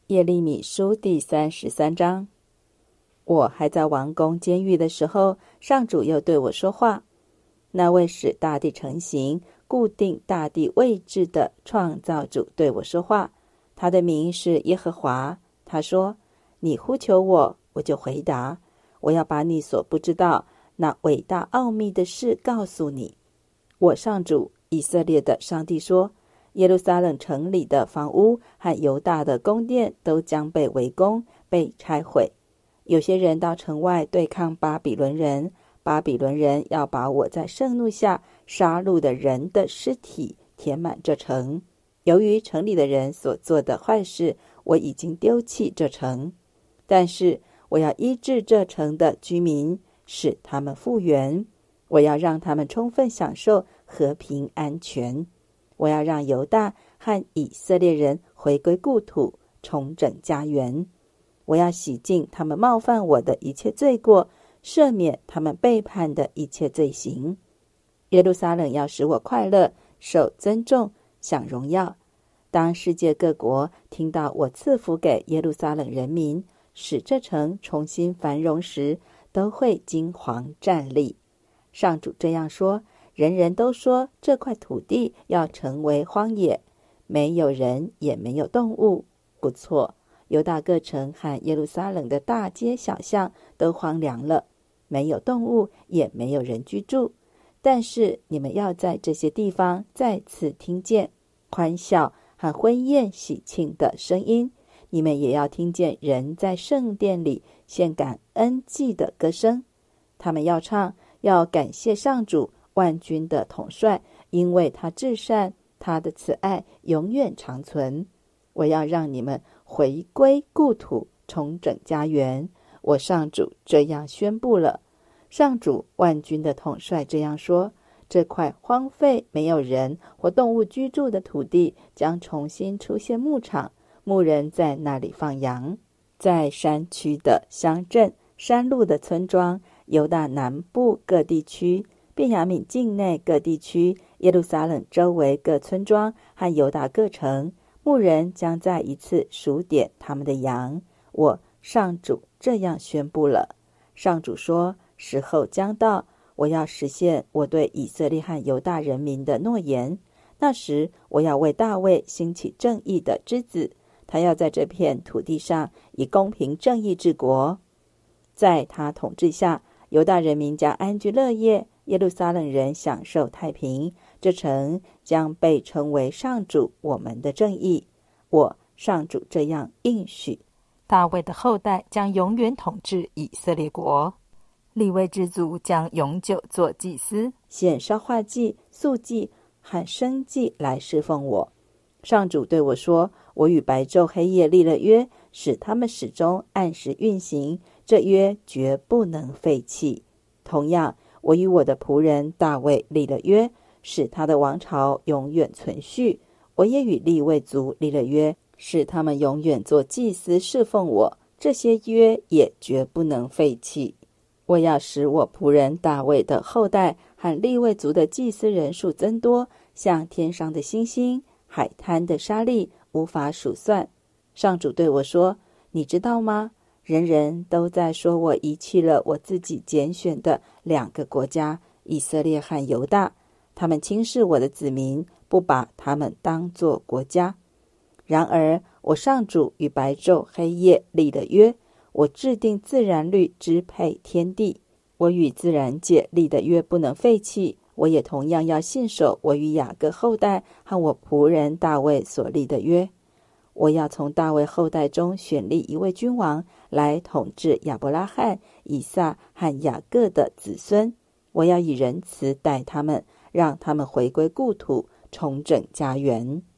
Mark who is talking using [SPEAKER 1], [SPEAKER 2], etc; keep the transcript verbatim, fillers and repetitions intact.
[SPEAKER 1] 耶利米书第三十三章。我还在王宫监狱的时候，上主又对我说话。那位使大地成形、固定大地位置的创造主对我说话，他的名是耶和华。他说：你呼求我，我就回答，我要把你所不知道那伟大奥秘的事告诉你。我上主以色列的上帝说，耶路撒冷城里的房屋和犹大的宫殿都将被围攻，被拆毁。有些人到城外对抗巴比伦人，巴比伦人要把我在盛怒下杀戮的人的尸体填满这城。由于城里的人所做的坏事，我已经丢弃这城，但是我要医治这城的居民，使他们复原。我要让他们充分享受和平安全。我要让犹大和以色列人回归故土，重整家园。我要洗净他们冒犯我的一切罪过，赦免他们背叛的一切罪行。耶路撒冷要使我快乐，受尊重，享荣耀。当世界各国听到我赐福给耶路撒冷人民，使这城重新繁荣时，都会惊惶战栗。上主这样说，人人都说这块土地要成为荒野，没有人也没有动物。不错，犹大各城和耶路撒冷的大街小巷都荒凉了，没有动物，也没有人居住。但是你们要在这些地方再次听见欢笑和婚宴喜庆的声音，你们也要听见人在圣殿里献感恩祭的歌声。他们要唱，要感谢上主万军的统帅，因为他至善，他的慈爱永远长存。我要让你们回归故土，重整家园。我上主这样宣布了。上主万军的统帅这样说，这块荒废没有人或动物居住的土地将重新出现牧场，牧人在那里放羊。在山区的乡镇、山路的村庄、犹大南部各地区、便雅悯境内各地区、耶路撒冷周围各村庄和犹大各城，牧人将再一次数点他们的羊。我上主这样宣布了。上主说，时候将到，我要实现我对以色列和犹大人民的诺言。那时我要为大卫兴起正义的之子，他要在这片土地上以公平正义治国。在他统治下，犹大人民将安居乐业，耶路撒冷人享受太平。这城将被称为上主我们的正义。我上主这样应许。大卫的后代将永远统治以色列国，利未之族将永久做祭司，献烧化祭、素祭和生祭来侍奉我。上主对我说，我与白昼黑夜立了约，使他们始终按时运行，这约绝不能废弃。同样，我与我的仆人大卫立了约，使他的王朝永远存续。我也与利未族立了约，使他们永远做祭司侍奉我，这些约也绝不能废弃。我要使我仆人大卫的后代和利未族的祭司人数增多，像天上的星星，海滩的沙粒，无法数算。上主对我说，你知道吗？人人都在说我遗弃了我自己拣选的两个国家，以色列和犹大。他们轻视我的子民，不把他们当作国家。然而我上主与白昼黑夜立了约，我制定自然律支配天地，我与自然界立的约不能废弃。我也同样要信守我与雅各后代和我仆人大卫所立的约。我要从大卫后代中选立一位君王来统治亚伯拉罕、以撒和雅各的子孙。我要以仁慈待他们，让他们回归故土，重整家园。